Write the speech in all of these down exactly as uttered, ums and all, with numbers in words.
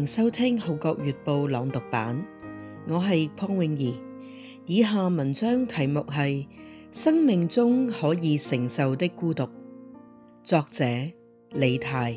迎收聽《號角月報》朗讀版，我係鄺詠儀。以下文章題目係《生命中可以承受的孤獨》，作者李太。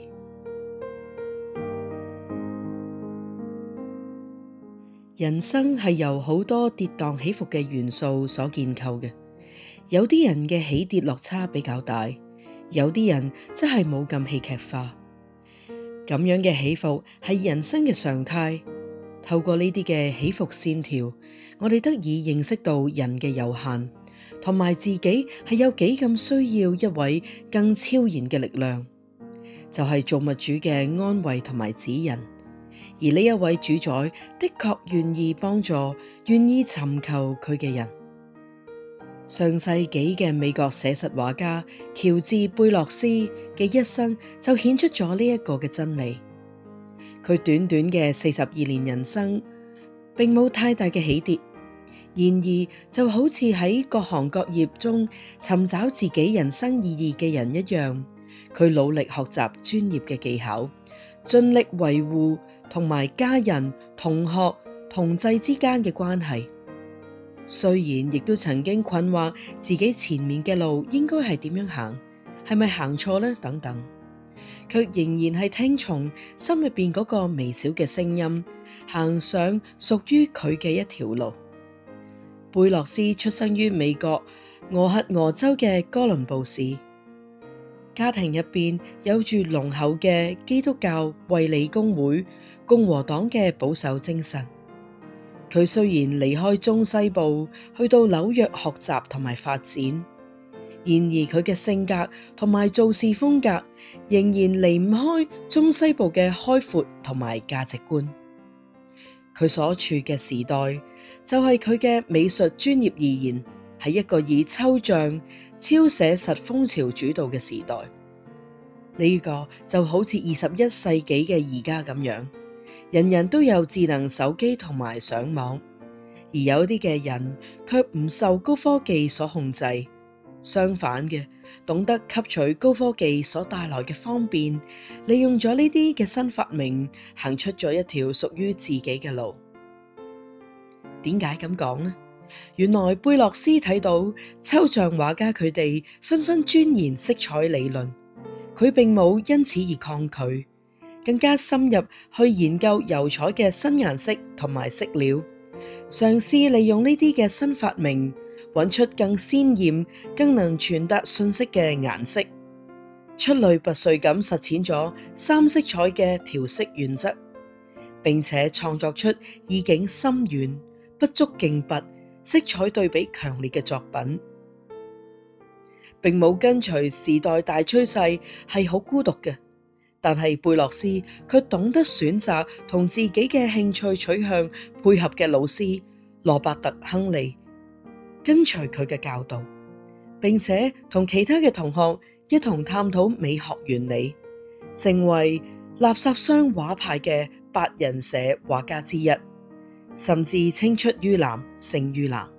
人生係由好多跌宕起伏嘅元素所建構嘅，有啲人嘅起跌落差比較大，有啲人則係冇咁戲劇化。咁樣嘅起伏係人生嘅常態。透過呢啲嘅起伏線條，我哋得以認識到人嘅有限，同埋自己係有幾咁需要一位更超然嘅力量，就係造物主嘅安慰同埋指引。而呢一位主宰的確願意幫助，願意尋求佢嘅人。上世紀嘅美國寫實畫家喬治貝洛斯嘅一生就顯出咗呢一個嘅真理。佢短短嘅四十二年人生，並冇太大嘅起跌，然而就好似喺各行各業中尋找自己人生意義嘅人一樣，佢努力學習專業嘅技巧，盡力維護同埋家人、同學、同儕之間嘅關係。雖然亦都曾經困惑自己前面嘅路應該係點樣行，係咪行錯呢？等等，卻仍然係聽從心入邊嗰個微小嘅聲音，行上屬於佢嘅一條路。貝洛斯出生於美國俄亥俄州嘅哥倫布市，家庭入邊有住濃厚嘅基督教衛理公會共和黨嘅保守精神。佢雖然離開中西部去到紐約學習同埋發展，然而佢嘅性格同埋做事風格仍然離唔開中西部嘅開闊同埋價值觀。佢所處嘅時代就係佢嘅美術專業而言係一個以抽象、超寫實風潮主導嘅時代。呢個就好似二十一世紀嘅而家咁樣。人人都有智能手機同埋上網，而有啲嘅人卻唔受高科技所控制。相反嘅，懂得吸取高科技所帶來嘅方便，利用咗呢啲嘅新發明，行出咗一條屬於自己嘅路。點解咁講呢？原來貝洛斯睇到抽象畫家佢哋紛紛鑽研色彩理論，佢並冇因此而抗拒。更加深入去研究油彩嘅新顏色同埋色料，嘗試利用呢啲嘅新發明，揾出更鮮艷、更能傳達信息嘅顏色，出類拔萃咁實踐咗三色彩嘅調色原則，並且創作出意境深遠、不足勁拔、色彩對比強烈嘅作品，並冇跟隨時代大趨勢，係好孤獨嘅。但係貝洛斯卻懂得選擇同自己嘅興趣取向配合嘅老師羅伯特·亨利，跟隨佢嘅教導，並且同其他嘅同學一同探討美學原理，成為垃圾箱畫派嘅八人社畫家之一，甚至青出於藍勝於藍。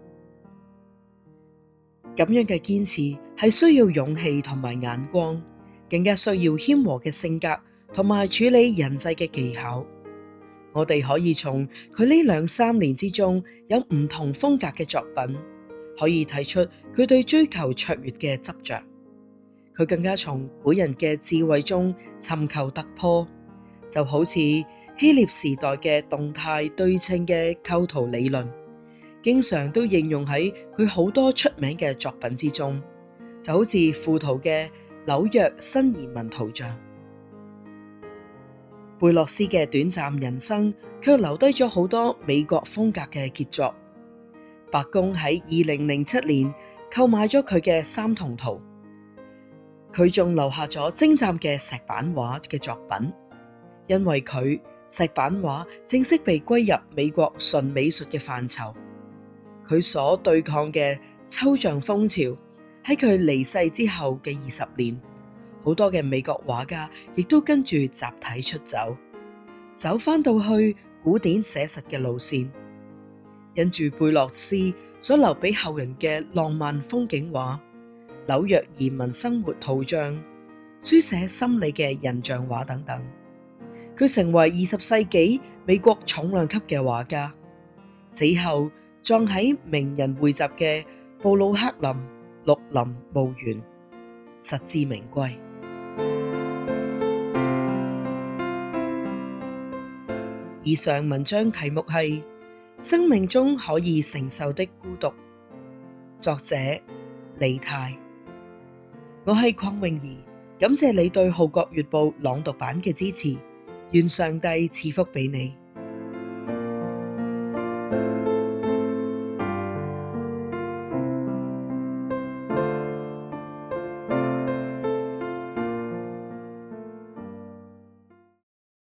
咁樣嘅堅持係需要勇氣同埋眼光，更加需要謙和嘅性格同埋處理人際嘅技巧。我哋可以從佢呢兩三年之中有唔同風格嘅作品，可以睇出佢對追求卓越嘅執着。佢更加從古人嘅智慧中尋求突破，就好似希臘時代嘅動態對稱嘅構圖理論，經常都應用喺佢好多出名嘅作品之中，就好似附圖嘅紐約新移民圖像。貝洛斯嘅短暫人生卻留低咗好多美國風格嘅傑作。白宮喺二零零七年購買咗佢嘅三筒圖，佢仲留下咗精湛嘅石版畫嘅作品。因為佢石版畫正式被歸入美國純美術嘅範疇，佢所對抗嘅抽象風潮喺佢離世之後嘅二十年，好多嘅美國畫家亦都跟住集體出走，走返到去古典寫實嘅路線。因住貝洛斯所留俾後人嘅浪漫風景畫、紐約移民生活圖像、書寫心理嘅人像畫等等， 佢成為二十世紀美國重量級嘅畫家，死後葬喺名人匯集嘅布魯克林綠林墓園，實至名歸。以上文章題目係《生命中可以承受的孤獨》，作者李太。我係鄺詠儀，感謝你對《號角月報》朗讀版嘅支持，願上帝賜福俾你。